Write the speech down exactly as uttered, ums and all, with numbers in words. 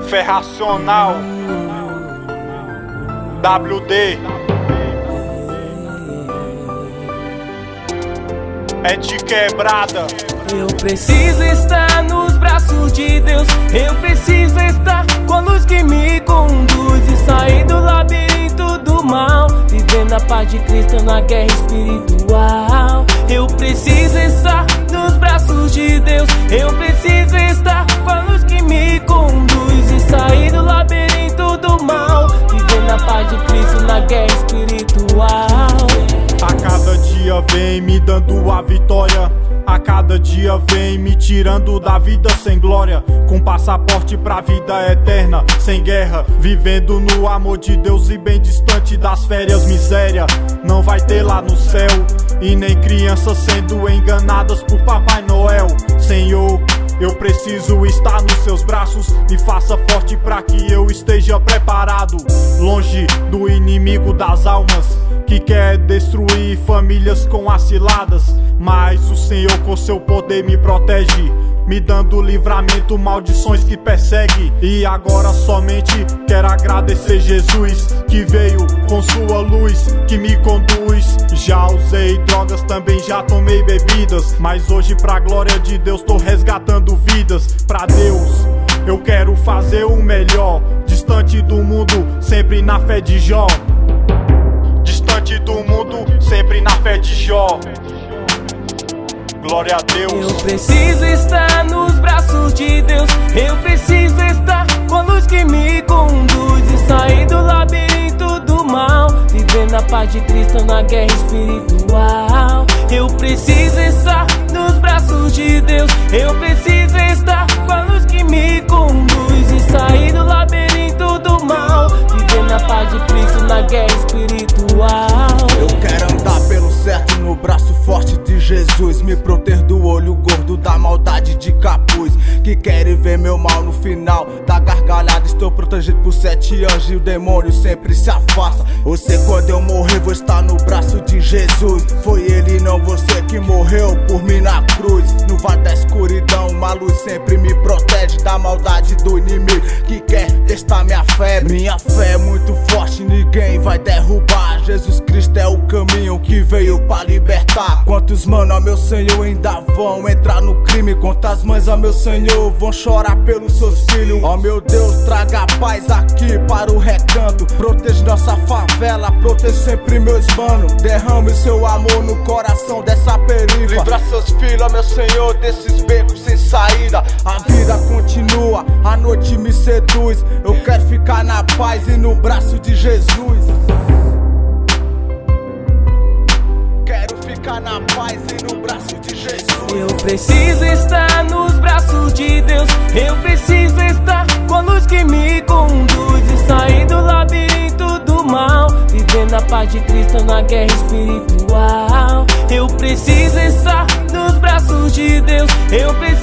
Ferracional W D é de quebrada. Eu preciso estar nos braços de Deus. Eu preciso estar com a luz que me conduz e sair do labirinto do mal, vivendo a paz de Cristo na guerra espiritual. Eu preciso estar nos braços de Deus. Eu preciso estar com a luz que me conduz e sair do labirinto do mal, vivendo a paz de Cristo na guerra espiritual. A cada dia vem me dando a vitória. A cada dia vem me tirando da vida sem glória, com passaporte pra vida eterna, sem guerra, vivendo no amor de Deus e bem distante das férias. Miséria não vai ter lá no céu, e nem crianças sendo enganadas por Papai Noel. Senhor, eu preciso estar nos seus braços. Me faça forte pra que eu esteja preparado, longe do inimigo das almas, que quer destruir famílias com as ciladas. Mas o Senhor com seu poder me protege, me dando livramento, maldições que perseguem. E agora somente quero agradecer Jesus, que veio com sua luz, que me conduz. Já usei drogas, também já tomei bebidas, mas hoje pra glória de Deus tô resgatando vidas. Pra Deus eu quero fazer o melhor, distante do mundo, sempre na fé de Jó. Distante do mundo, sempre na fé de Jó. Glória a Deus. Eu preciso estar nos braços de Deus. Eu preciso estar com a luz que me conduz e sair do labirinto do mal, vivendo a paz de Cristo na guerra espiritual. Eu preciso estar nos braços de Deus. Eu preciso estar com a luz que me conduz e sair do labirinto do mal, vivendo a paz de Cristo na guerra espiritual. Eu quero andar pelo certo no braço forte de Jesus, me proteger do olho gordo da maldade de capuz, que querem ver meu mal no final da gargalhada. Estou protegido por sete anjos e o demônio sempre se afasta. Você, quando eu morrer, vou estar no braço de Jesus. Foi ele, não você, que morreu por mim na cruz. No vale da escuridão, uma luz sempre me protege da maldade do inimigo que quer testar minha fé. Minha fé é muito forte, ninguém vai derrubar. Jesus Cristo é o caminho que veio pra libertar. Quantos mano, ó meu Senhor, ainda vão entrar no crime? Quantas mães, ó meu Senhor, vão chorar pelos seus filhos? Ó meu Deus, traga paz aqui para o recanto. Proteja nossa favela, proteja sempre meus manos. Derrame seu amor no coração dessa perifa. Livra seus filhos, ó meu Senhor, desses becos sem saída. A vida continua, a noite me seduz. Eu quero ficar na paz e no braço de Jesus. Quero ficar na paz e no braço de Jesus. Eu preciso estar nos braços de Deus. Eu preciso estar com a luz que me conduz e sair do labirinto do mal, vivendo a paz de Cristo na guerra espiritual. Eu preciso estar nos braços de Deus. Eu preciso